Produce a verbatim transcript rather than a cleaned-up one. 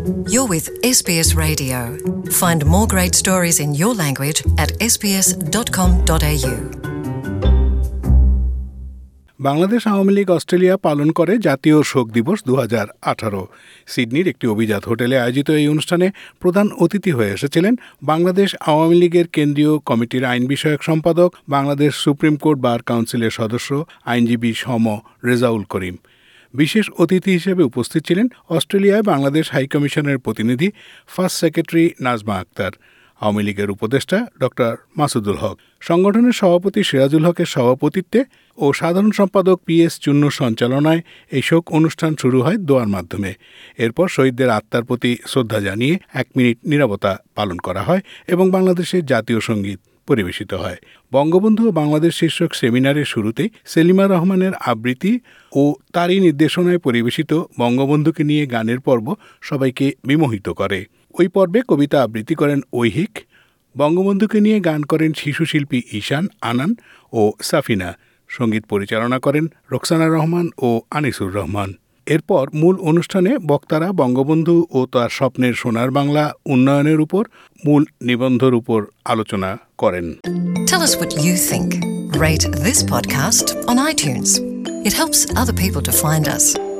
You're with S B S Radio. Find more great stories in your language at s b s dot com dot a u. Bangladesh Awami League Australia পালন করে জাতীয় শোক দিবস দু হাজার আঠারো। সিডনির একটি অভিজাত হোটেলে আয়োজিত এই অনুষ্ঠানে প্রধান অতিথি হয়ে এসেছিলেন বাংলাদেশ আওয়ামী লীগের কেন্দ্রীয় কমিটির আইন বিষয়ক সম্পাদক, বাংলাদেশ সুপ্রিম কোর্ট বার কাউন্সিলের সদস্য আইনজীবী সম রেজাউল করিম। বিশেষ অতিথি হিসেবে উপস্থিত ছিলেন অস্ট্রেলিয়ায় বাংলাদেশ হাইকমিশনের প্রতিনিধি ফার্স্ট সেক্রেটারি নাজমা আক্তার, আওয়ামী লীগের উপদেষ্টা ডক্টর মাসুদুল হক, সংগঠনের সভাপতি সিরাজুল হকের সভাপতিত্বে ও সাধারণ সম্পাদক পি এস চুন্নুর সঞ্চালনায় এই শোক অনুষ্ঠান শুরু হয় দোয়ার মাধ্যমে। এরপর শহীদদের আত্মার প্রতি শ্রদ্ধা জানিয়ে এক মিনিট নীরবতা পালন করা হয় এবং বাংলাদেশের জাতীয় সঙ্গীত পরিবেশিত হয়। বঙ্গবন্ধু ও বাংলাদেশ শীর্ষক সেমিনারের শুরুতেই সেলিমা রহমানের আবৃত্তি ও তারই নির্দেশনায় পরিবেশিত বঙ্গবন্ধুকে নিয়ে গানের পর্ব সবাইকে বিমোহিত করে। ওই পর্বে কবিতা আবৃত্তি করেন ঐহিক, বঙ্গবন্ধুকে নিয়ে গান করেন শিশুশিল্পী ঈশান, আনান ও সাফিনা, সঙ্গীত পরিচালনা করেন রোকসানা রহমান ও আনিসুর রহমান। এরপর মূল অনুষ্ঠানে বক্তারা বঙ্গবন্ধু ও তার স্বপ্নের সোনার বাংলা উন্নয়নের উপর মূল নিবন্ধের উপর আলোচনা করেন। Tell us what you think. Rate this podcast on iTunes. It helps other people to find us.